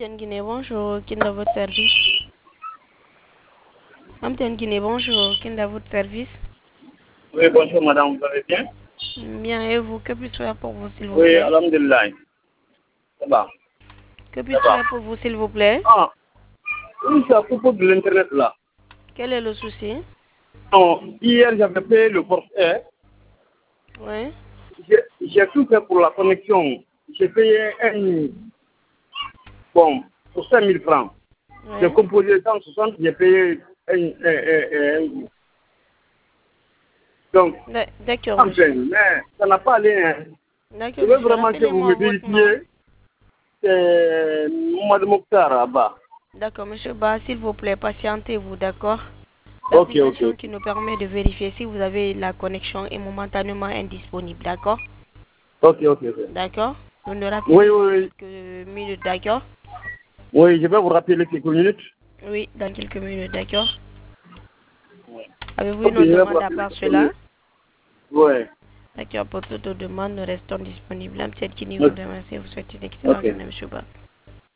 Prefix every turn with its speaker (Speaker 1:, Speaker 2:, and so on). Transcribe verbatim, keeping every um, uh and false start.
Speaker 1: Guinée, bonjour, qui est dans votre service? Amten Guinée, bonjour, qui est dans votre service?
Speaker 2: Oui, bonjour madame, vous allez bien?
Speaker 1: Bien, et vous, que puis-je faire pour vous, s'il vous
Speaker 2: Oui,
Speaker 1: plaît?
Speaker 2: alhamdulillah. Ça va.
Speaker 1: Que
Speaker 2: Ça
Speaker 1: puis-je
Speaker 2: va.
Speaker 1: faire pour vous, s'il vous plaît?
Speaker 2: Ah, oui, c'est à propos de l'internet là.
Speaker 1: Quel est le souci?
Speaker 2: Non, hier j'avais payé le forfait.
Speaker 1: Oui.
Speaker 2: J'ai j'ai tout fait pour la connexion. J'ai payé un. Bon, pour cinq mille francs. J'ai
Speaker 1: Oui.
Speaker 2: composé cent soixante, j'ai payé un. un, un, un. Donc,
Speaker 1: D'a- D'accord,
Speaker 2: enfin,
Speaker 1: monsieur.
Speaker 2: mais ça n'a pas allé. Hein. Je
Speaker 1: D'accord,
Speaker 2: veux
Speaker 1: monsieur.
Speaker 2: vraiment que vous
Speaker 1: Rappelez-moi
Speaker 2: me
Speaker 1: votre nom.
Speaker 2: vérifiez. C'est Mohamed Mokhtar Abba.
Speaker 1: D'accord, monsieur Ba, s'il vous plaît, patientez-vous, d'accord?
Speaker 2: Ok, ok.
Speaker 1: L'application qui nous permet de vérifier si vous avez la connexion est momentanément indisponible, d'accord?
Speaker 2: Ok, ok, ok.
Speaker 1: D'accord? Vous nous
Speaker 2: Oui,
Speaker 1: rappelez dans
Speaker 2: oui, oui.
Speaker 1: quelques minutes, d'accord?
Speaker 2: Oui, je vais vous rappeler quelques minutes.
Speaker 1: Oui, dans quelques minutes, d'accord? Avez-vous
Speaker 2: Ok,
Speaker 1: une
Speaker 2: je
Speaker 1: autre
Speaker 2: vais vous
Speaker 1: demande à
Speaker 2: rappeler
Speaker 1: part
Speaker 2: quelques
Speaker 1: cela?
Speaker 2: minutes. Ouais.
Speaker 1: D'accord, pour toute autre demande, nous restons disponibles. M. Kini vous
Speaker 2: Ok.
Speaker 1: remercie. Vous souhaite une excellente
Speaker 2: Ok.
Speaker 1: journée, M. Ba.